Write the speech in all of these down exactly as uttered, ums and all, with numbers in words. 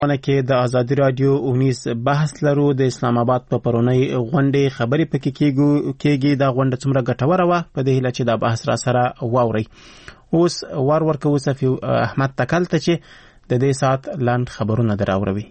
ونه کې د ازادي رادیو اونیز بحث لرو. د اسلام آباد په پرونی غونډې خبرې پکې کېږي کېږي دا غونډه څومره ګټوره وه په دې هیله چې دا بحث را سره واورئ. اوس وار ورکوو صفي احمد تکل ته چې د دې ساعت لاند خبرونه در اوروي.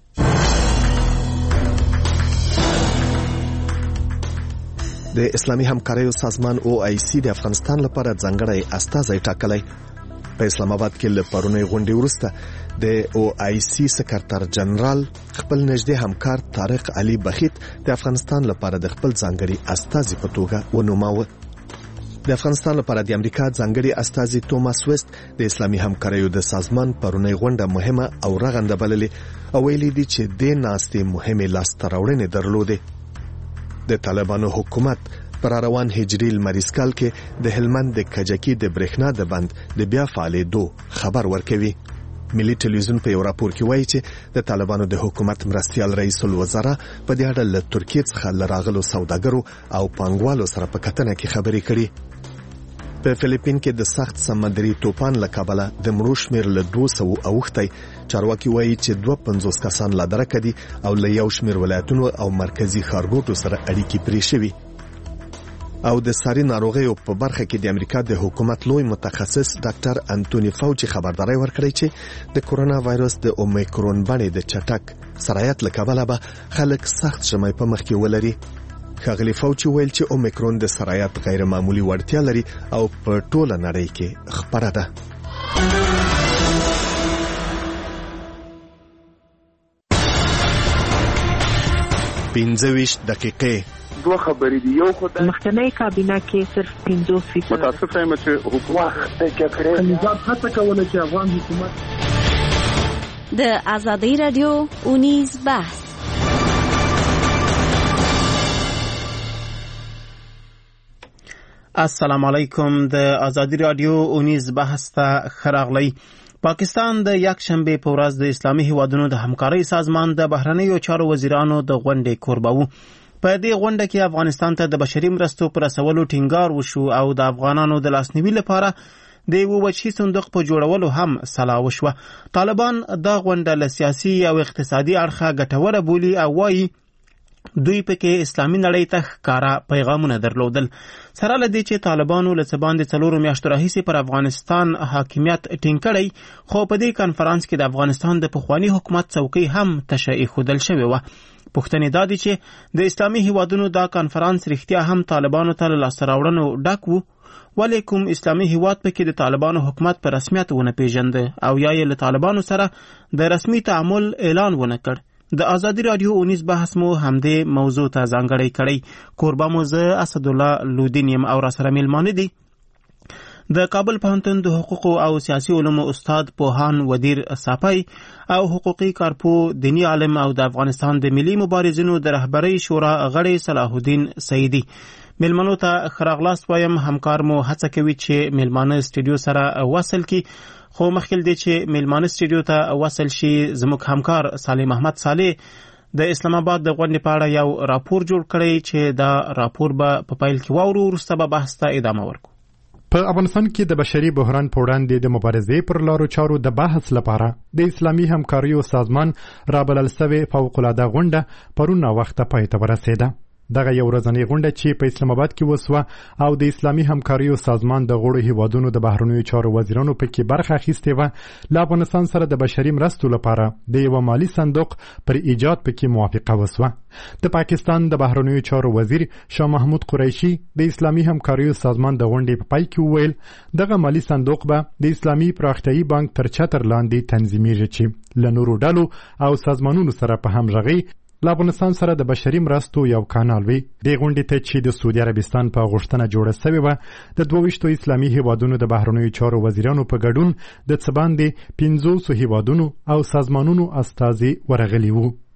د اسلامي همکاریو سازمان او آی سی د افغانستان لپاره ځانګړی استازی ټاکلی. په اسلام آباد کې له پرونی غونډې وروسته د او آی سی سکرټر جنرال خپل نږدې همکار طارق علي بخیت د افغانستان لپاره د خپل ځانګړي استازي په توګه ونوماوه. د افغانستان لپاره د امریکا ځانګړي استازي توماس ویست د اسلامي همکاریو د سازمان پرونی غونډه مهمه او رغنده بللې او ویلي دي چې د ناستې مهمه لاسته راوړنې درلودې. د طالبانو حکومت پر روان هجري لمریز کال کې د هلمند د کجکی د برېښنا د بند د بیا فعالېدو خبر ورکوي. ملي ټلویزیون په یو راپور کې وایي چې د طالبانو د حکومت مرستیال رئیس الوزرا په دې اړه له ترکیې څخه لراغلو سوداګرو او پانګوالو سره په کتنه کې خبرې کړي. په فلیپین کې د سخت سمندري طوفان له کبله د مړو شمېر له دوه سوه اوښتی. چارواکي وایي چې دوه پنځوس کسان لا درکه دي او له یو شمېر ولایتونو او مرکزي ښارګوټو سره اړیکې پرې شوي. او د ساري ناروغیو په برخه کې د امریکا د حکومت لوی متخصص ډاکټر انټونی فاوچي خبرداري ورکړی چې د کورونا وایرس د اومیکرون بڼې د چټک سرایت له کبله به خلک سخت ژمی په مخ کې ولري. ښاغلي فاوچي ویل چې اومیکرون د سرایت غیر معمولی وړتیا لري او په ټوله نړۍ کې خپره ده. پنځه ویشت دقیقې دوه خبرې دي. یو خدای مخکنی کابینه کې صرف پنځوس فیصد متاسف یم چې حکومت جګړې نظام هڅه کوله چې افغان حکومت د ازادي رادیو اونیز بحث. السلام علیکم. د ازادي رادیو اونیز بحث ته خراغلی. پاکستان د یک شنبه په ورځ د اسلامي هیوادونو د همکارۍ سازمان د بهرنیو چارو وزیرانو د غونډې کوربه و. په دې غونډه کې افغانستان ته د بشري مرستو پر رسولو ټینګار وشو او د افغانانو د لاسنیوي لپاره د یو وجهي صندوق په جوړولو هم سلا وشوه. طالبان دا غونډه له سیاسي او اقتصادي اړخه ګټوره بولي او وایي دوی پکې اسلامي نړۍ ته ښکاره پیغامونه درلودل. سره له دې چې طالبانو له څه باندې څلورو میاشتو راهیسې پر افغانستان حاکمیت ټینګ کړی، خو په دې کنفرانس کې د افغانستان د پخواني حکومت څوکۍ هم تشه ایښودل شوې وه. پوښتنې دا دي چې د اسلامي هیوادونو دا کنفرانس رښتیا هم طالبانو ته له لاسته راوړنو ډک و؟ ولې کوم اسلامي هیواد پکې د طالبانو حکومت په رسمیت ونه پیژنده او یا یې له طالبانو سره د رسمي تعامل اعلان ونه کړ؟ د ازادي رادیو اونیز بحث مو همدې موضوع ته ځانګړی کړی. کوربه مو زه اسدالله لودین یم او را سره میلمانه دي د کابل پوهنتون د حقوقو او سیاسي علومو استاد پوهان ودیر صافی او حقوقي کارپو دینی عالم او د افغانستان د ملي مبارزینو د رهبرۍ شورا غړی صلاح الدین سیدی. میلمنو ته ښه راغلاست وایم. همکار مو هڅه کوي چې میلمانه سټوډیو سره وصل کی، خو مخکې دی چې میلمانه سټوډیو ته وصل شي زموږ همکار صالح محمد صالح د اسلام آباد د غونډې په اړه یو راپور جوړ کړی چې دا راپور به په پیل کې واورو، وروسته به بحث ته ادامه ورکړو. په افغانستان کې د بشري بحران په وړاندې د مبارزې پر لارو چارو د بحث لپاره د اسلامي همکاریو سازمان رابلل سوې فوق‌العاده غونډه پرون ناوخته پای ته ورسېده. دغه یو ورځنۍ غونډه چې په اسلام آباد کې وسوه او د اسلامي همکاریو سازمان د غړو هیوادونو د بهرنیو چارو وزیرانو پکې برخه اخیستې وه. له افغانستان سره د بشري مرستو لپاره د یوه مالي صندوق پر ایجاد پکې موافقه وسوه. د پاکستان د بهرنیو چارو وزیر شاه محمود قریشي د اسلامي همکاریو سازمان د غونډې په پای کې وویل دغه مالي صندوق به د اسلامي پراختیایي بانک تر چتر لاندې تنظیمیږي چې له نورو ډلو او سازمانونو سره په همغږۍ له افغانستان سره د بشري مرستو یو کانال وي. دې غونډې ته چې د سعودي عربستان په غوښتنه جوړه سوې وه د دوه ویشتو اسلامي هیوادونو د بهرنیو چارو وزیرانو په ګډون د څه باندې پنځوسو هیوادونو او سازمانونو استازي ورغلي وو.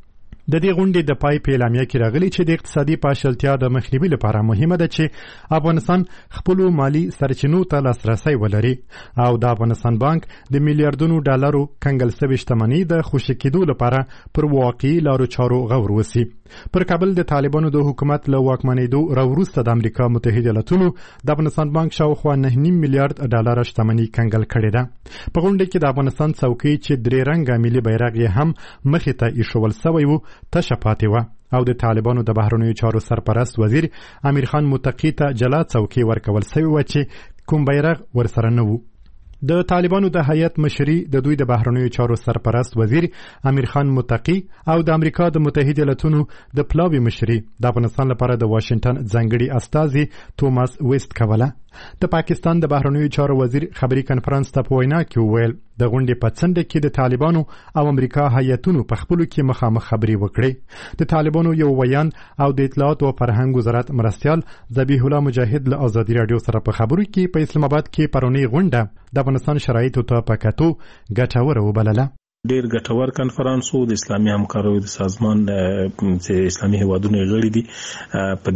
د دې غونډې د پای په اعلامیه کې راغلي چې د اقتصادي پاشلتیا د مخنیوي لپاره مهمه ده چې افغانستان خپل مالی سرچینو ته لاسرسی ولري او د افغانستان بانک د میلیارډونو ډالرو کنګل شوې شتمنۍ د خوشي کېدو لپاره پر واقعي لارو چارو غور وسی. پر کابل د طالبانو د حکومت له واکمنېدو راوروسته د امریکا متحده ایالاتونو د افغانستان بانک شاوخوا نه نیم میلیارډ ډالر شتمنۍ کنګل کړې ده. په غونډه کې د افغانستان څوکۍ چې درې رنګه ملي بیرغ یې هم مخې ته ایښول سوی و تشه پاتې وه او د طالبانو د بهرنیو چارو سرپرست وزیر امیر خان متقي ته جلا څوکۍ ورکول سوی وه چې کوم بیرغ ورسره نه و. د طالبانو د هیئت مشري د دوی د بهرنیو چارو سرپرست وزیر امیر خان متقي او د امریکا د متحده ایالاتونو د پلاوي مشري د افغانستان لپاره د واشنگټن ځانګړي استازي توماس ویست کوله. د پاکستان د بهرنیو چارو وزیر خبري کنفرانس ته په وینا کې وویل د غونډې په څنډه کې د طالبانو او امریکا هیئتونو په خپلو کې مخامخ خبرې وکړې. د طالبانو یو ویان او د اطلاعات او فرهنګ وزارت مرستیال ذبیح الله مجاهد له ازادي رادیو سره په خبرو کې په اسلام آباد کې پرونی غونډه د افغانستان شرایطو ته په کتو ګټوره وبلله. ډیر ګټور کنفرانس وو. د اسلامي همکاریو د سازمان چې اسلامي هیوادونو غړي دي په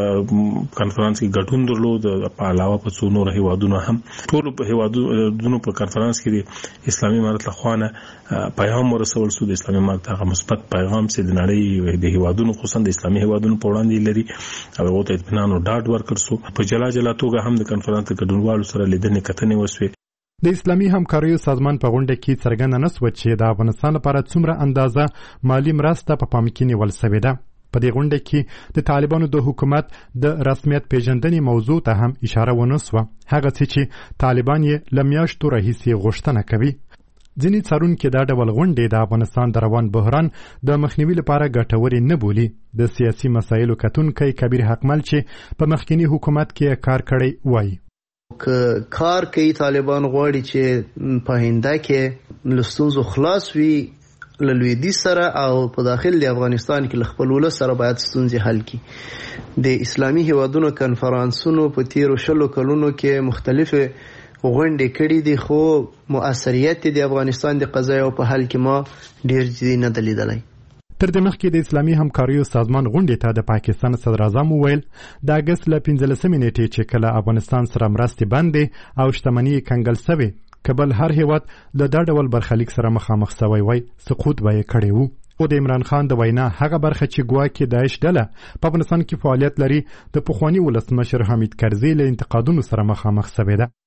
دې کنفرانس کې ګډون درلود. په علاوه په څو نور هیوادونو هم ټول په هیوادونو په کنفرانس کې د اسلامي امارت لخوا پیغام ورسول شو. د اسلامي امارت هغه مثبت پیغام چې د نړۍ د هیوادونو خصوصا د اسلامي هیوادونو په وړاندې لري هغه ته اطمینان او ډاډ ورکړ شو. په جلا جلا توګه هم د کنفرانس د ګډونوالو سره لیدنې کتنې وشوې. د اسلامي همکاریو سازمان په غونډه کې څرګنده نسوه چې د افغانستان لپاره څومره اندازه مالی مرسته په پام کې نیول شوې ده. په دې غونډه کې د طالبانو د حکومت د رسمیت پیژندنې موضوع ته هم اشاره ونه سوه، هغه څه چې طالبان یې له میاشتو راهیسې غوښتنه کوي. ځینې څارونکي دا ډول غونډې د افغانستان د روان بحران د مخنیوي لپاره ګټورې نه بولي. د سیاسي مسایلو کتونکی کبیر حقمل چې په مخکینی حکومت کې کار کړی وایي که کار کوي طالبان غواړي چې په هنده کې له ستونزو خلاص وي له لویدیځ سره او په داخل د افغانستان کې له خپل ولس سره باید ستونزې حل کړي. د اسلامي هیوادونو کنفرانسونو په تیرو شلو کلونو کې مختلفه غونډې کړي دي خو مؤثریت د افغانستان د قضایو په حل کې ما ډیر جدي نه دی لیدلی. تر دې مخکې د اسلامي همکاریو سازمان غونډې ته د پاکستان صدر اعظم وویل د اګست له پنځلسمې نیټې چې کله افغانستان سره مرستې بندې او شتمنۍ کنګل سوې کبل هر هیواد له دا ډول برخلیک سره مخامخ سوی وای سقوط به یې کړی وو. او د عمران خان د وینا هغه برخه چې ګواکې داعش ډله په افغانستان کې فعالیت لري د پخواني ولسمشر حمید کرزي له انتقادونو سره مخامخ سوی ده.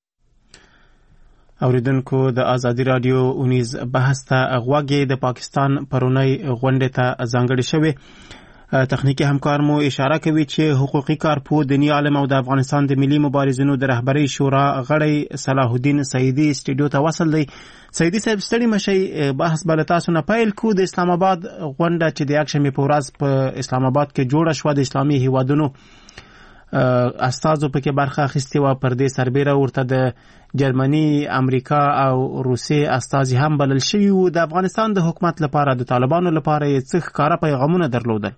اوریدونکو د ازادي رادیو اونیز بحث ته غوږی د پاکستان پرونی غونډې ته ځانګړې شوې. تخنیکی همکار مو اشاره کوي چې حقوقي کارپوه دینی عالم او د افغانستان د ملي مبارزینو د رهبرۍ شورا غړی صلاح الدین سعیدي سټډیو ته وصل دی. سعیدي صاحب ستړي مشي بحث بل تاسو نه پیل کو. د اسلام آباد غونډه چې د یکشنبه په ورځ په اسلام آباد کې جوړه شوه د اسلامي هیوادونو استازو پکې برخه اخیستې وه. پر دې سربیره ورته د جرمني، امریکا او روسیې استازي هم بلل شوي وو. د افغانستان د حکومت لپاره د طالبانو لپاره یې څه ښکاره پیغامونه درلودل؟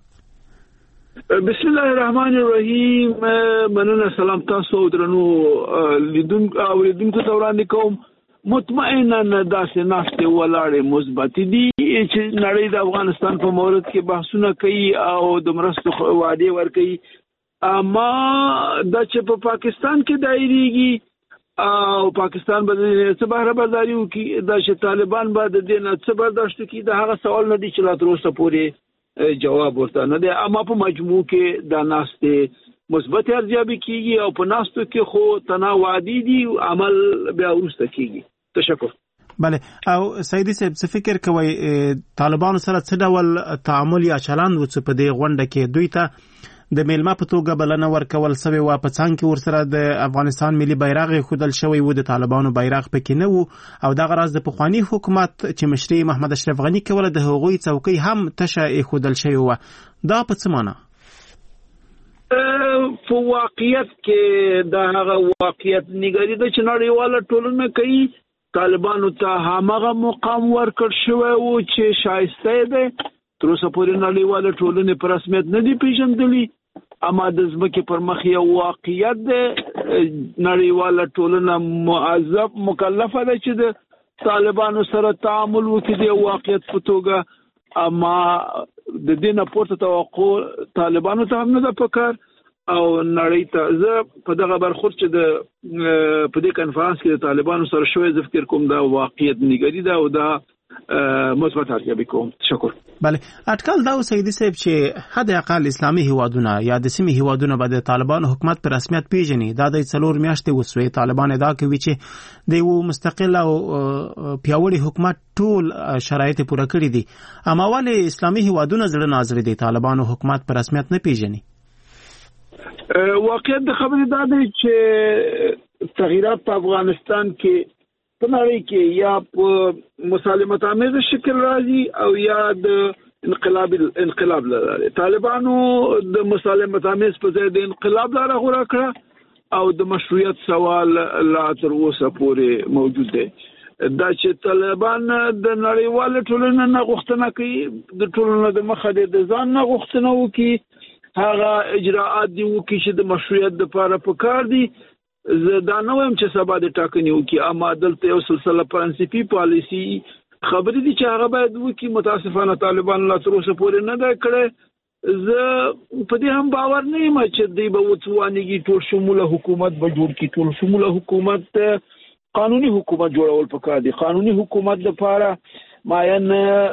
بسم الله الرحمن الرحیم. مننه. سلام تاسو درنو لیدونکو او لیدونکو ته وړاندې کوم. مطمئنا داسې ناستې ولاړې مثبت دي چې نړۍ د افغانستان په مورد کې بحثونه کوي او د مرستو وعدې ورکوي. اما دا چې په پاکستان کې دایریږي او پاکستان به څه بهره برداري وکړي، دا چې طالبان به د دې نه څه برداشت وکړي، د هغه سوال نه دی چې لا تر اوسه پورې جواب ورته نه دی. اما په مجموع کې دا ناستې مثبت ارزیابي کیږي او په ناستو کې خو تناوعدي دي، عمل بیا وروسته کیږي. تشکر. بله. او سعیدي صاحب څه فکر کوئ طالبانو سره څه ډول تعامل یا چلند و چې په دې غونډه کې دوی ته د میلمه په توګه بلنه ورکول سوې وه؟ په څنګ کې ورسره د افغانستان ملي بیرغ ایښودل شوی و، د طالبانو بیرغ پکې نه و، او دغه راز د پخواني حکومت چې مشري محمد اشرف غني کوله د هغوی څوکۍ هم تشه ایښودل شوې وه. دا په څه معنی؟ په واقعیت کې دا هغه واقعیت نګاري ده چې نړیواله ټولنه کوي. طالبانو ته همغه مقام ورکړ شوی و چې شایسته دی. تر اوسه پورې نړیواله ټولنې په رسمیت نه دي پیژندلي. اما د ځمکې پر مخ یو واقعیت دی. نړیواله ټولنه معذب مکلفه ده چې د طالبانو سره تعامل وکړي د واقعیت په توګه. اما د دې نه پورته توقع طالبانو ته هم نه ده پکار او نړۍ ته. زه په دغه برخورد چې د په دې کنفرانس کې د طالبانو سره شوی زه فکر کوم دا واقعیت نګری ده او دا مثبت ارزیابي کوم. تشکر. بله اټکل دا سیدی صاحب چې حد اقل اسلامي هیوادونه یا د سیمې هیوادونه به د طالبانو حکومت په رسمیت پیژني. دا د څلور میاشتې وسوي طالبان ادعا کوي چې د یو مستقل او پیاوړي حکومت ټول شرایط پوره کړی دي. اما ولې اسلامي هیوادونه زړه ناظر دي طالبانو حکومت په رسمیت نه پیژني؟ واقعیت د خبرې دا دی چې تغییرات په افغانستان کې په نړۍ کې یا په مسالمت آمیز شکل راځي او یا د انقلاب انقلاب لاره. طالبانو د مسالمت آمیز په ځای د انقلاب لاره غوره کړه او د مشروعیت سوال لا تر اوسه پورې موجود دی. دا چې طالبان د نړیوال ټولنې نه غوښتنه کوي د ټولنې د مخه د ځان نه غوښتنه وکړي هغه اجراءات دی وکړي چې د مشروعیت لپاره پکار دي. زه دا نه وایم چې سبا د ټاکنې وکړي اما دلته یو سلسله پرنسپي پالیسي خبرې دي چې هغه باید وکړي. متاسفانه طالبان لا تر اوسه پورې نه ده کړی. زه په دې هم باور نه یم چې دوی به وتوانیږي ټول شموله حکومت به جوړ کړي. ټول شموله حکومت قانوني حکومت جوړول پکار دي. قانوني حکومت لپاره معین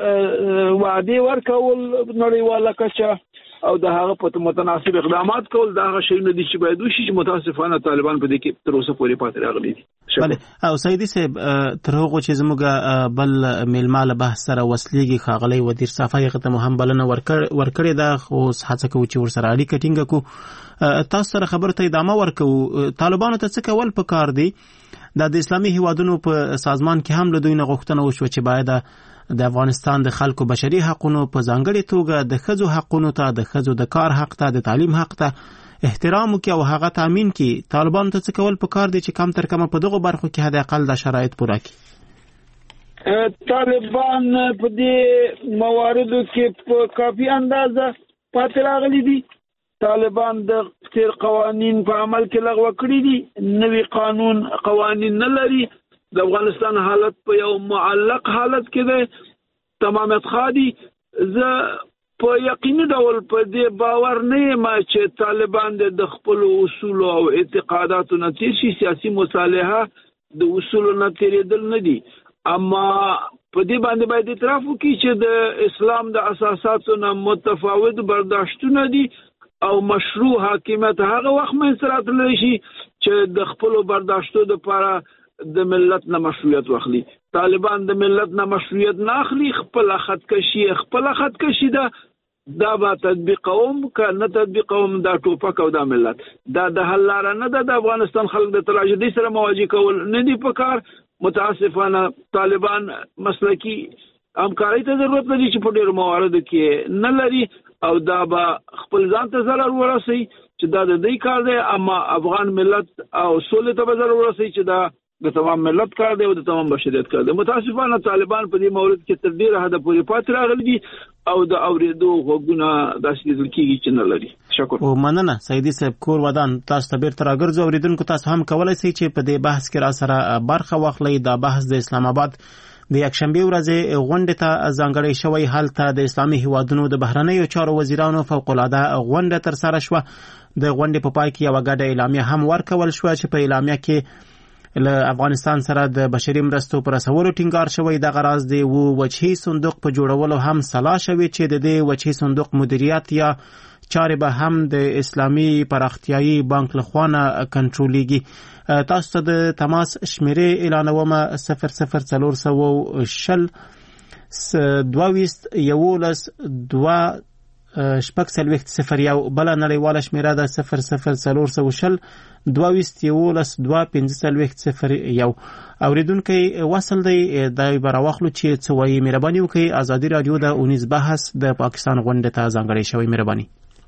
وعده ورکول نړیواله کچه او د هغه په متناسب اقدامات کول دا هغه شی نه دي چې باید وشي چې متاسفانه طالبان په دې کې تر اوسه پورې پاتې راغلي دي. بله او سیدی صاحب تر هغه چې زموږ بل میلماله بحث سره وسلیږي خاغلی وزیر صفای ته هم بلنه ورکړې ده خو هڅه کوي چې ورسره اړیکه ټینګه کو. تاسو سره خبرو ته ادامه ورکو. طالبانو ته څه کول پکار دي؟ دا د اسلامي هیوادونو په سازمان کې هم له دوی نه غوښتنه وشوه چې باید د افغانستان د خلکو بشري حقونو په ځانګړي توګه د ښځو حقونو ته د ښځو د کار حق ته د تعلیم حق ته احترام وکړي او هغه تامین کړي. طالبانو ته څه کول پکار دي چې کم تر کمه په دغو برخو کې حد اقل د شرایط پوره کړي؟ طالبان په دې مواردو کې په کافي اندازه پاتې راغلي دي. طالبان د تیر قوانین په عمل کې لغوه کړي دي. نوی قانون قوانین نه لري. د افغانستان حالت په یو معلق حالت کې ده. تمامیت خادي. زه په یقیني ډول په دې باور نه یم چې طالبان د خپل اصول او اعتقاداتو نه تیر شي. سیاسي مصالحه د اصول نه تیرېدل نه دي. اما په دې باندې باید اعتراف وکړي چې د اسلام د اساساتو نه متفاوت برداشتونه دي او مشروع حاکمیت هغه وخت منځ راتلی شي چې د خپل برداشتو لپاره د ملت نه مشروعیت واخلي. طالبان د ملت نه مشروعیت نه اخلي. خپل خودکشي خپل خودکشي ده. دا به تطبیقوم که نه تطبیقوم دا ټوپک او دا ملت دا د حل لاره نه ده. د افغانستان خلک د تراژیدي سره مواجه کول نه دي پکار. متاسفانه طالبان مسلکی همکارۍ ته ضرورت لري چې په ډېرو مواردو کې نه لري او دا به خپل ځان ته ضرر ورسوي چې دا د دوی کار دی. اما افغان ملت او سولې ته به ضرر ورسوي چې دا د تمام ملت کار دی او د تمام بشریت کار دی. متاسفانه طالبان په دې مورد کې تر ډیره حده پورې پاتې راغلي دي او د اورېدو غوږونه داسې لیدل کېږي چې نه لري. شکر. او مننه سیدي صاحب کور ودان. تاسو ته بیرته راګرځو. اورېدونکو تاسو هم کولی شئ چې په دې بحث کې را سره برخه واخلئ. دا بحث د اسلام آباد د یکشنبې ورځې غونډې ته ځانګړی شوی. هلته د اسلامي هیوادونو د بهرنیو چارو وزیرانو فوق‌العاده غونډه ترسره شوه. د غونډې په پای کې یوه ګډه اعلامیه هم ورکول شوه چې په اعلامیه کې له افغانستان سره د بشري مرستو پر رسولو ټینګار شوی. دغه راز د یو وجهي صندوق په جوړولو هم سلا شوی چې د دې وجهي صندوق مدیریت یا چارې به هم د اسلامي پراختیایي بانک لخوا نه کنټرولیږي. تاسو ته د تماس شمیرې اعلانومه صفر صفر څلور سوه شل دوه یولس دوه شپږ څلوېښت صفر یو. بله نړیواله شمیره ده صفر صفر څلور سوه شل دوه یولس دوه پنځه څلوېښت صفر یو. اورېدونکی وصل دی دی به راواخلو چې څه وایي. مهرباني وکړئ. ازادي راډیو د اونیز بحث د پاکستان غونډې ته ځانګړی شوی. مهرباني.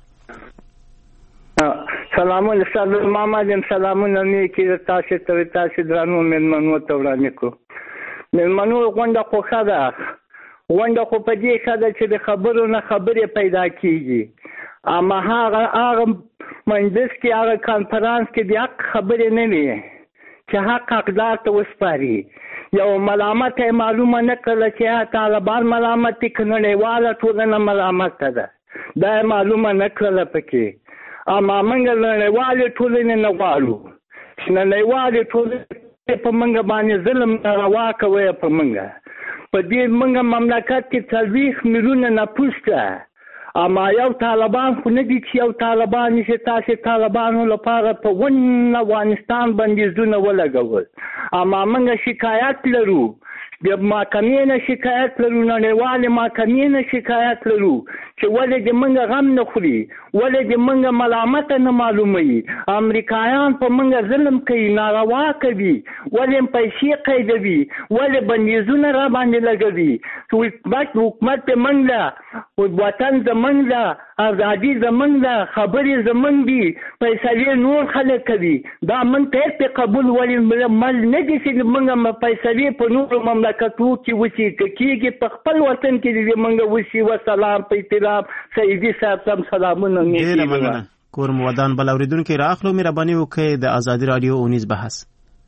سلامونه استاد محمد یم. سلامونه مې کې تاسو ته تاسو درنو مېلمنو ته وړاندې کو. مېلمنو غونډه خوښه ده. غونډه خو په دې ښه ده چې د خبرو نه خبرې پیدا کېږي. اما هغه هغه مجلس کې هغه کانفرانس کې د حق خبرې نه وي چې حق حقدار ته وسپاري. یو ملامت معلومه نه کړله چې طالبان ملامت دي که نړیواله ټولنه ملامت ده، دا معلومه نه کړله پکې. اما موږ نړیوالې ټولنې نه غواړو چې نړیوالې ټولنې په موږ باندې ظلم روا کوي. په موږ په دې موږ مملکت کې څلوېښت میلیونه نفوس ده، اما یو طالبان خو نه دي چې یو طالبان چې تاسې طالبانو لپاره په ون افغانستان بندیزونه ولګول. اما موږ شکایت لرو، د محکمې نه شکایت لرو، نړیوالې محکمې نه شکایت لرو چې ولې د موږ غم نه خوري، ولې د موږ ملامته نه معلوموي. امریکایان په موږ ظلم کوي، ناروا کوي، ولې پیسې قیدوي، ولې بندیزونه را باندې لګوي. حکومت حکومت د موږ ده، وطن زموږ ده، ازادي زموږ ده، خبرې زموږ دي، فیصلې نور خلک کوي. دا موږ ته یې قبول ولې مل نه دي چې موږ فیصلې په نورو مملکتو کې وشي، که کېږي په خپل وطن کې دې موږ وشي. وسلام په احترام سعیدي صاحب سم سلامونه. ډېره مننه. کور مو ودان. بل اورېدونکي راخلو، مهرباني وکړئ د ازادي راډیو اونیز بحث.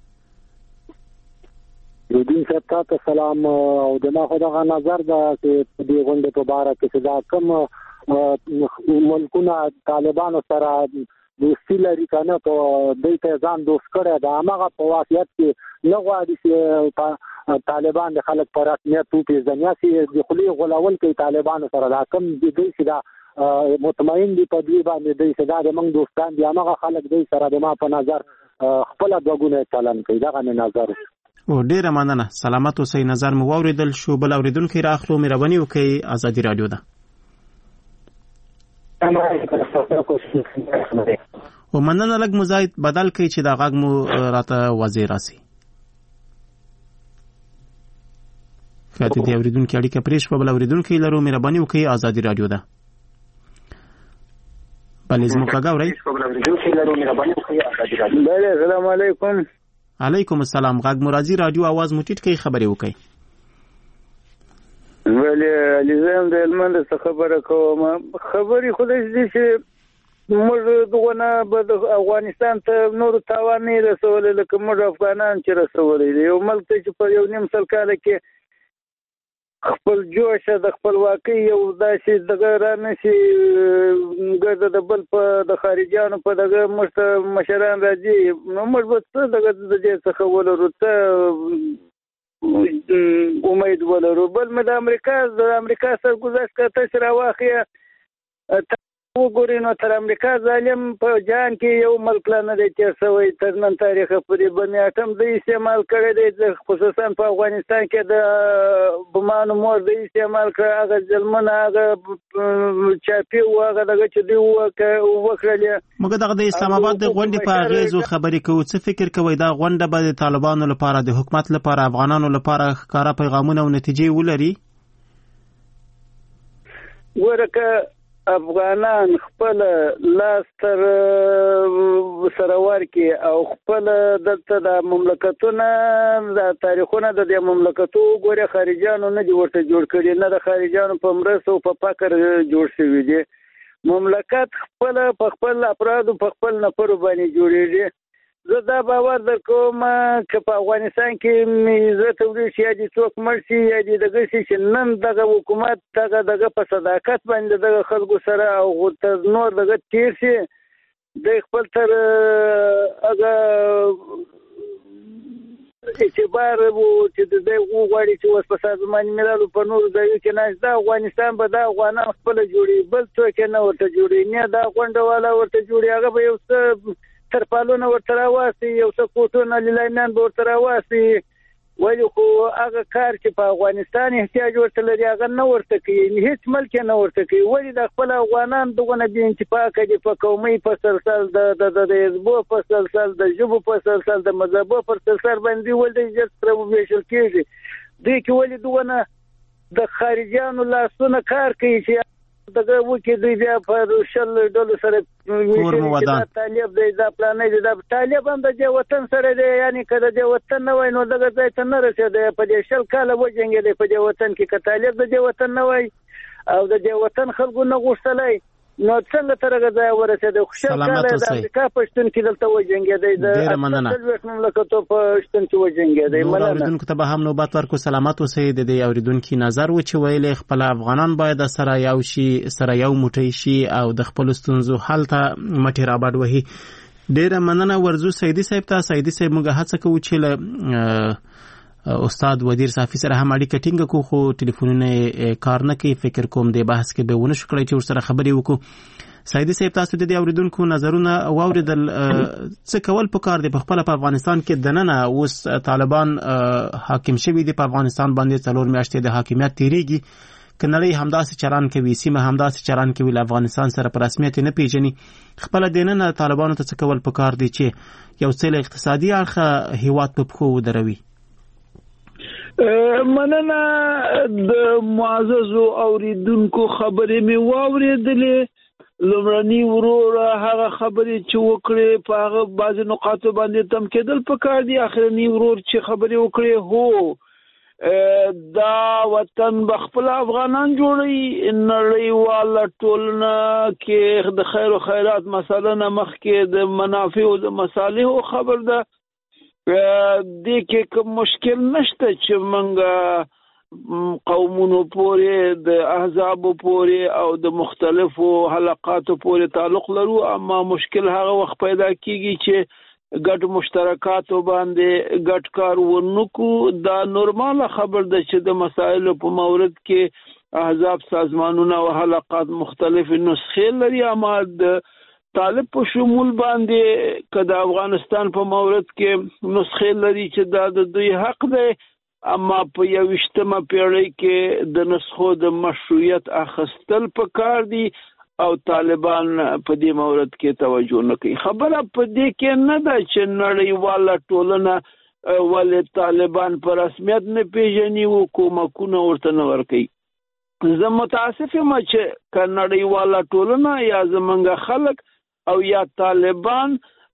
دین صاحب ته سلام. او د ما خو دغه نظر ده چې په دې غونډې په باره کې چې دا کوم ملکونه طالبانو سره دوستي لري که نه، په دوی ته ځان دوست کړی ده، هماغه په واقعیت کې نه غواړي چې طالبان د خلک په رسمیت وپېژني. هسې د خولې غولول کوي طالبانو سره. دا کوم دوی چې دا مطمئن دي په دوی باندې دوی چې دا د موږ دوستان دي، هماغه خلک دوی سره د ما په نظر خپله دوه ګونه چلن کوي. دغه مې نظر. او ډېره مننه. سلامت اوسئ. نظر مو واورېدل شو. بل اورېدونکی راخلو، مهرباني وکړئ. ازادي راډیو ده. او مننه. لږ مو ځای بدل کړئ چې دا غږ مو راته واضح راسي. که د دې اورېدونکي اړیکه پرې شوه، بل اورېدونکی لرو، مهرباني وکړئ. ازادي راډیو ده. بلې زموږ غږ اورئ؟ بله، السلام علیکم. علیکم السلام. غږ مو راځي، راډیو آواز مو ټیټ کړئ، خبرې وکړئ. بله، علي زه د هلمند څخه خبره کوم. خبرې خو داسې دي چې موږ دغونه به د افغانستان ته نورو تاوان نه رسولی لکه موږ افغانان چې رسولی دی. یو ملک ته چې په یو نیم سل کاله کې خپل جوشه د خپلواکۍ یو داسې دغه را نشي ګرده د بل په د خارجیانو په دغه موږ ته مشران راځي، نو موږ به څه دغه د دې څخه ولرو، څه امید ولرو. بل مې د امریکا د امریکا سرګذشت که تاسې راواخلې وګورئ، نو تر امریکا ظالم په جهان کې یو ملک لا نه دی تېر شوی تر نن تاریخه پورې. بم اټم د استعمال کړی دی، خصوصا په افغانستان کې د بمانو مور د استعمال کړی. هغه ظلمونه، هغه چاپي و، هغه دغه چې دوی وکړلې. موږ دغه د اسلام آباد د غونډې په اغېزو خبرې کوو. څه فکر کوئ دا غونډه به د طالبانو لپاره، د حکومت لپاره، افغانانو لپاره ښکاره پیغامونه او نتیجې ولري؟ ګوره، که افغانان خپل لاس تر سره ورکړي او خپل دلته د مملکتونه د تاریخونه د دې مملکتو وګوري، خارجیانو نه دي ورته جوړ کړي، نه د خارجیانو په مرسته او په فقر جوړ شوي دي. مملکت خپل په خپل افرادو په خپل نفرو باندې جوړېږي. زه دا باور در کوم که په افغانستان کې مې زه ته وړي چې یا دې څوک مړ شي یا دې دغه شي چې نن دغه حکومت دغه دغه په صداقت باندې دغه خلکو سره او تر نور دغه تیر شي، د خپل تر هغه اعتبار وو چې د دې وغواړي چې اوس په سازمان ملل په نورو ځایو کې ناست ده، افغانستان به دا افغانان خپله جوړي، بل څوک یې نه ورته جوړي، نه دا غونډه والا ورته جوړي. هغه به یو څه ترپالونه ورته راواسي، یو څه کوټونه لیلامیان به ورته راواسي، ولې خو هغه کار چې په افغانستان احتیاج ورته لري هغه نه ورته کوي، هیڅ ملک یې نه ورته کوي. ولې د خپل افغانان دغونه بې انتفاقه دي، په قومي په سلسل د حزبو په سلسل د ژبو په سلسل د مذهبو په سلسل باندې ولې ژر سره وویشل کېږي. دوی کې ولې دغونه د خارجیانو لاسونه کار کوي چې دغه وکړي، دوی بیا په شل ډلو سره طالب دی، دا پلانې دی، دا طالب هم د دې وطن سره دی. یعنی که د دې وطن نه وای نو دغه ځای ته نه رسېدی. په دې شل کاله وجنګېدی په دې وطن کې. که طالب د دې وطن نه وای او د دې وطن خلکو نه غوښتلی نو څنګه ترغه ځای ورسېد خو شکل د امریکا پښتون کې دلته وجنګېدی د اصل مملکتو پښتون کې وجنګېدی مننه اوریدونکو ته به هم نوبت ورکو سلامات اوسئ د دې اوریدونکو نظر و چې ویل خپل افغانان باید سره یو شي سره یو موټی شي او د خپل ستونزو حل ته مټي رابډ وهي ډیره مننه ورزو سیدی صاحب ته سیدی صاحب موږ هڅه کوو چې استاد ودیر صافی سره هم اړیکه ټینګه کو خو ټلیفونونه کار نه کوي فکر کوم د بحث کې به ونه شو کړی چې ورسره خبرې وکړو سیدی صاحب تاسو د دې اوریدونکو نظرونه واوریدل څه کول پکار دی په خپل په افغانستان کې دننه اوس طالبان حاکم شوي دي په افغانستان باندې څلور میاشتې د حاکمیت تیریږي کنړی همداسې چلان کوي سیمه همداسې چلان کوي له افغانستان سره په رسمیت نه پیژني خپل دننه طالبانو ته څه کول پکار دی چې یو څه اقتصادي اړخ هیواد په پخو ودروي مننه د معززو اوریدونکو خبرې می واوریدلې لومړنی ورور هغه خبرې چې وکړې په هغه بعض نقاط باندې تم کېدل پکار دي اخرنی ورور چې خبرې وکړې هو دا وطن بخپل افغانان جوړي نړیواله ټولنه کې د خیر او خیرات مسله نه مخ کې د منافع او د مصالح خبر ده دې کې کوم مشکل نشته چې موږ قومونو پورې د احزابو پورې او د مختلفو حلقاتو پورې تعلق لرو اما مشکل هغه وخت پیدا کیږي چې ګډ مشترکاتو باندې ګډ کار ونکو دا نورماله خبر ده چې د مسایلو په مورد کې احزاب سازمانونه او حلقات مختلف نسخې لري اما د طالب په شمول باندې کله افغانستان په مورد کې نسخې لري چې دا د دوی حق دی اما په یوشتمه پیړۍ کې د نسخو د مشروعیت اخستل پکار دي او طالبان په دې مورد کې توجه نه کوي خبره په دې کې نه ده چې نړیواله ټولنه ولې طالبان په رسمیت نه پیژني او کومکونه ورته نه ورکوي زه متاسف یم چې نړیواله ټولنه یا زمونږ خلک او یا طالبان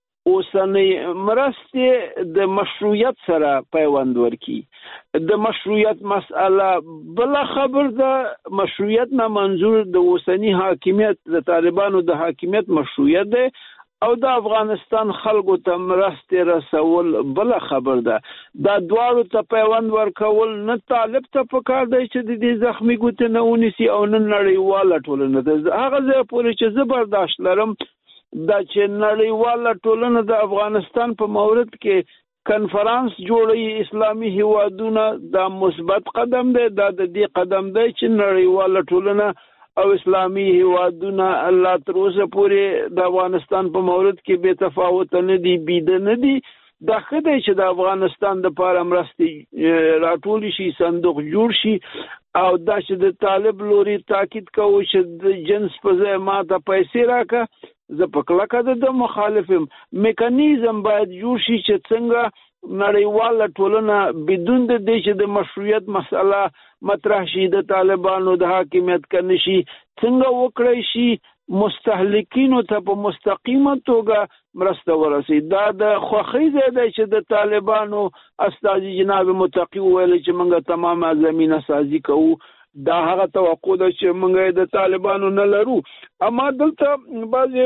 اوسنۍ مرستې د مشروعیت سره پیوند ورکي د مشروعیت مسأله بل خبر ده مشروعیت نه منظور د اوسنۍ حاکمیت د طالبانو د حاکمیت مشروعیت ده او د افغانستان خلکو ته مرستې رسول بل خبر ده دا دواړو ته پیوند ورکول نه طالب ته پکار دی چې د دې زخمی ګوتې نه ونیسي او نه نړیواله ټولنه ده هغه ځای پورې چې زه برداشت لرم دا چې نړیواله ټولنه د افغانستان په مورد کې کنفرانس جوړي اسلامي هیوادونه دا مثبت قدم دی دا د دې قدم دی چې نړیواله ټولنه او اسلامي هیوادونه الله تر اوسه پورې د افغانستان په مورد کې بے تفاوت نه دي بيد نه دي دا خدای چې د افغانستان د پاره مرستې راټول شي صندوق جوړ شي او دا چې د طالب لوري تاکید کوي چې د جنس په ځای ماته پیسې راکا زه په کلکه د مخالفم میکانیزم باید جوړ شي چې څنګه نړیواله ټولنه بدون د دې چې د مشروعیت مسله مطرح شي د طالبانو د حاکمیت کني شي څنګه وکړي شي مستهلکینو ته په مستقیمه توګه مرسته ورسي دا د خوخي زده چې د طالبانو استاذ جناب متقی ویل چې موږ تمامه زمينه سازي کوو دا هغه توقع ده چې موږ د طالبانو نه لرو اما دلته بعضی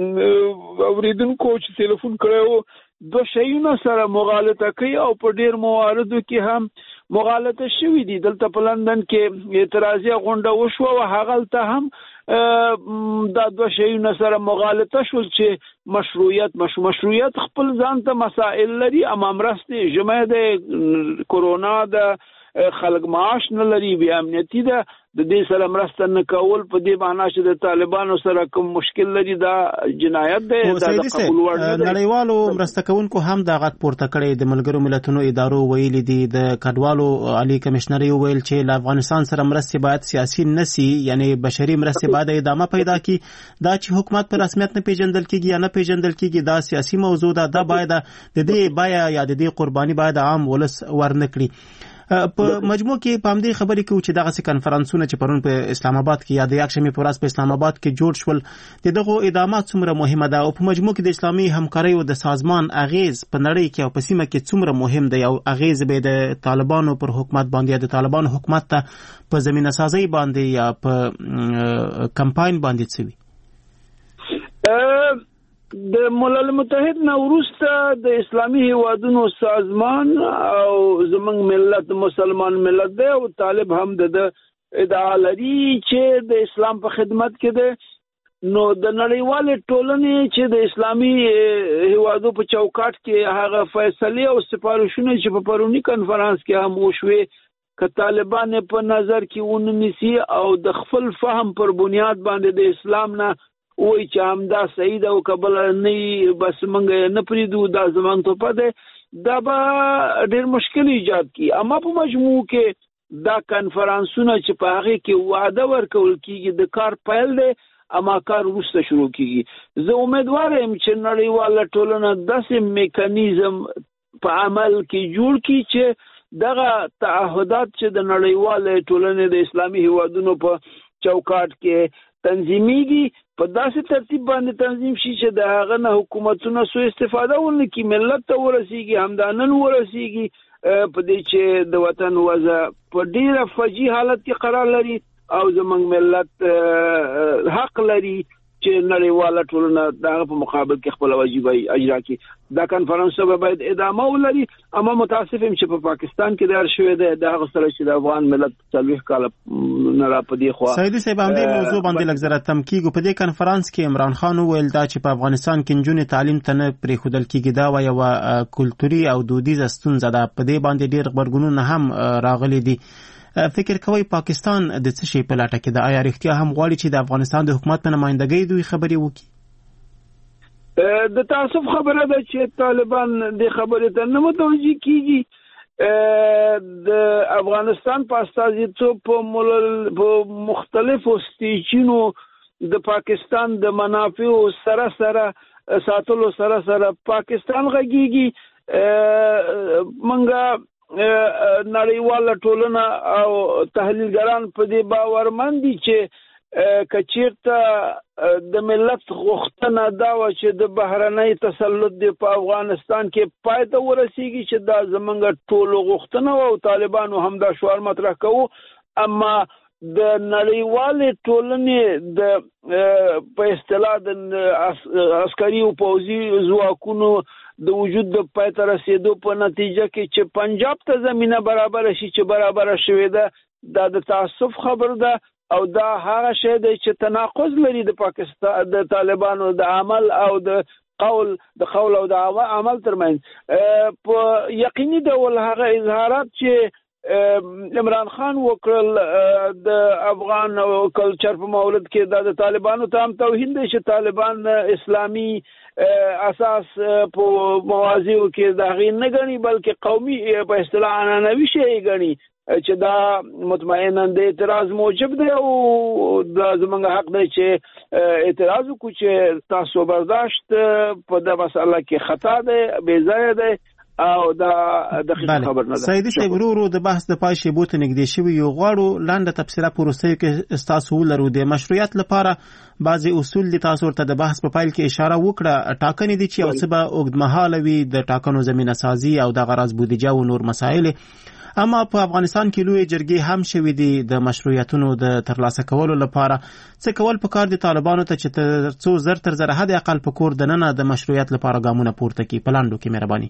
اوریدونکو چې ټلیفون کړو دو شیونه سره مغالطه کوي او په ډیر مواردو کې هم مغالطه شوې دي دلته په لندن کې اعتراضي غونډه وشو او هغه ته هم دا دو شیونه سره مغالطه شول چې مشروعیت مش مشروعیت خپل ځان ته مسائل لري اما مرسته جمعه د کورونا د خلق معاش نه لري بیا امنیتي ده د دې سره مرسته نه کول په دې معنی چې د طالبانو سره کوم مشکل لري دا جنایت ده دا د قبول وړ نه دی نړیوالو مرسته کوونکو هم دا غږ پورته کړی د ملګرو ملتونو ادارو ویلي دي د کډوالو عالی کمشنر ویل چې له افغانستان سره مرسته باید سیاسي نسی یعنی بشري مرسته باید ادامه پیدا کی دا چې حکومت پر رسمیت نه پیژندل کیږي یا نه پیژندل کیږي دا سیاسي موضوع ده دا باید د دې بیا یا د دې قرباني باید عام ولس ورنکړي په مجموع کې پام دې خبرې کوي چې دغه کنفرانسونه چې پرون په اسلام آباد کې یا د یکشنبه په ورځ په اسلام آباد کې جوړ شول دغه ادامات څومره مهمه ده او په مجموع کې د اسلامي همکارۍ او د سازمان اغیز په نړۍ کې او په سیمه کې څومره مهم دی او اغیز به د طالبانو پر حکومت باندې د طالبانو حکومت ته په زمينه سازي باندې یا په کمپاین باندې څه وي د ملل متحد نه وروسته د اسلامي هیوادونو سازمان او زمونږ ملت مسلمان ملت دی او طالب هم د ادعا لري چې د اسلام په خدمت کې دی نو د نړیوالې ټولنې چې د اسلامي هیوادو په چوکاټ کې هغه فیصله او سپارښتنه چې په پرونی کانفرنس کې هم وشوي که طالبان په نظر کې ونیسي او د خپل فهم پر بنیاد باندې د اسلام نه وای چې همدا صحیح ده او قبل نه بس منګ نه پریدو دا زمان ته پده دا به ډېر مشکل ایجاد کی اما په مجموع کې دا کانفرنسونه چې په هغه کې وعده ورکول کیږي د کار پیل دی اما کار وروسته شروع کیږي زه امیدوار یم چې نړیواله ټولنه داسې میکانیزم په عمل کې جوړ کړي چې دغه تعهدات چې د نړیواله ټولنې د اسلامي هیوادونو په چوکاټ کې تنظیمیږي په داسې ترتیب باندې تنظیم شي چې د هغه نه حکومتونه سو استفاده ونه کړي ملت ته ورسیږي همدا نن ورسیږي په دې چې د وطن وضع په ډیره فجیع حالت کې قرار لري او زمونږ ملت حق لري چې نړیواله ټولنه دغه په مقابل کې خپل واجب اجرا کړي دا کانفرنس به باید ادامه ولري اما متاسف یم چې په پاکستان کې دار شوې ده د هغه سره چې د افغان ملت څلوي کال نه را پدې خو سیدي صاحب هم دې موضوع باندې لږ زره تم کیږي په دې کانفرنس کې عمران خان ویل دا چې په افغانستان کې نجونې تعلیم ته نه پرې خودل کیږي دا یو کلتوري او دودیزه ستونزه ده په دې باندې ډېر خبرګونونه هم راغلي دي فکر کوي پاکستان د څه شي په لټه کې د آیا رښتیا هم غواړي چې د افغانستان د حکومت په نمائندګۍ دوی خبرې وکړي د تاسف خبره ده چې طالبان د خبرې ته نه متوجي کیږي د افغانستان په استازیتوب په مختلفو سټیجونو د پاکستان د منافع سره سره ساتلو سره سره پاکستان غږیږي منګه نړیواله ټولنه او تحلیلګران په دې باورمن دي چې کچیرته د ملت غوښتنه دا و چې د بهرنۍ تسلط دی په افغانستان کې پای ته ورسیږي چې دا زمونږ ټولو غوښتنه او طالبانو هم دا شعار مطرح کوو اما د نړیوالې ټولنې د په اصطلاح د عسکري او پوځي ځواکونو د وجود د پای ته رسیدو په نتیجه کې چې پنجاب ته زمينه برابر شي چې برابر شوې ده دا د تعصب خبر ده او دا هغه شی دی چې تناقض لري د پاکستان د طالبانو د عمل او د قول د قول او د عمل ترمنځ په یقیني ډول هغه اظهارات چې عمران خان وکړل د افغان کلچر په مولد کې د طالبانو ته هم توهین دی چې طالبان اسلامي اساس په موازیو کې دا غي نه غني بلکې قومي په اصطلاح عنعنوي شی غني چې دا مطمئنا د اعتراض موجب دی او د زمونږ حق دی چې اعتراض وکړو چې تاسو برداشت په د مسله کې خطا دی بے ځای دی او دا دقیق خبر نه ده سیدي صاحب ورو د بحث د پای شی بوت نږدې شوی یو غواړو لاندې تفصیله پروسې کې استاسو ولرو د مشروعیت لپاره بعضی اصول دي تاسو ورته د بحث په پایل کې اشاره وکړه ټاکنې دي چې او څه به اوږدمهاله وي د ټاکنو زمينه سازي او د غرض بودیجه او نور مسایل اما په افغانستان کې لوی جرګې هم شوې دي د مشروعیتونو د ترلاسه کولو لپاره څه کول پکار دي طالبانو ته چې تر څو زر تر زر حد اقل په کور د ننه د مشروعیت لپاره ګامونه پورته کړي پلاندو کې مهرباني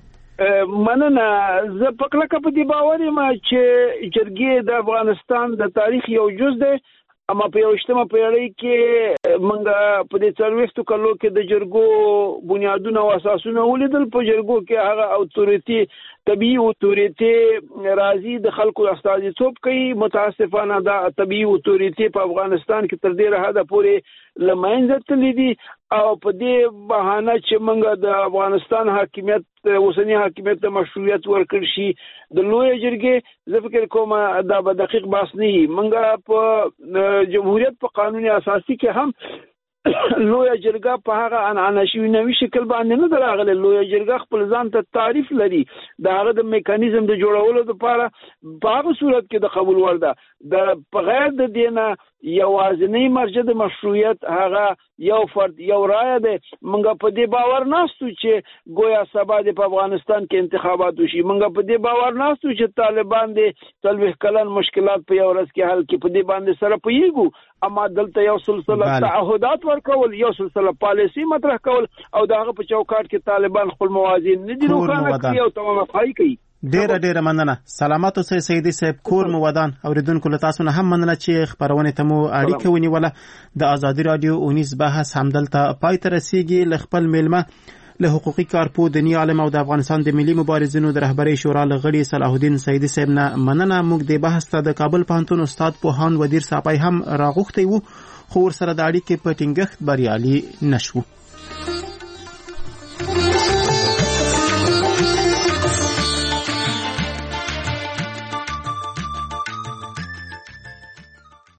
مننه زه په کلکه په دې باور یم چې جرګې د افغانستان د تاریخ یو جز دی اما په یوشتمه پیړۍ کې منګه په دې څلوېښتو کلو کې د جرګو بنیادونه او اساسونه ولیدل په جرګو کې هغه اتوریتي طبيعي اتوریتي راځي د خلکو استازیتوب کوي متاسفانه دا طبيعي اتوریتي په افغانستان کې تر ډیره حده پورې لمنځه تللي دي او په دې بهانه چې منګه د افغانستان حاکمیت اوسنی حاکمیت ته مشروعیت ورکړ شي د لوی جرګې زه فکر کوم دا به دقیق بحث نه وي منګه په جمهوریت په قانون اساسي کې هم لوی جرګه په هغه عنعنشي نوي شکل باندې نه دراغله لوی جرګه خپل ځان ته تعریف لري دا هغه د میکانیزم د جوړولو لپاره په هغه صورت کې د قبول ورده د بغیر د دینه یوازینی مرجع د مشروعیت هغه یو فرد یو رایه ده. موږ په دې باور ناستو چې گویا سبا د په افغانستان کې انتخابات وشي. موږ په دې باور ناستو چې طالبان د څلوېښت کلن مشکلات په یو ورځ کې حل کړي. په دې باندې سره پوهیږو، اما دلته یو سلسله تعهدات ورکول، یو سلسله پالیسي مطرح کول او دغه په چوکاټ کې طالبان خپل موازین نه دي روښانه کړي او تمام افعای کوي. ډیره ډیره مننه. سلامات اوسئ سیدي صاحب، کور مو ودان. اوریدونکو له تاسو نه هم مننه چې خبرونه ته مو اړیکه ونیوله. د آزادي رادیو اونیز بحث همدلته پای ته رسیږي. له خپل میلمه له حقوقي کارپو دني عالم او د افغانستان د ملي مبارزینو د رهبرۍ شورا لغړي صلاح الدین سیدي صاحب نه مننه. موږ د بحث ته د کابل پوهنتون استاد پوهان ودیر صاحب هم راغوښتي وو، خو ورسره د اړیکې په ټینګښت بریالي نشو.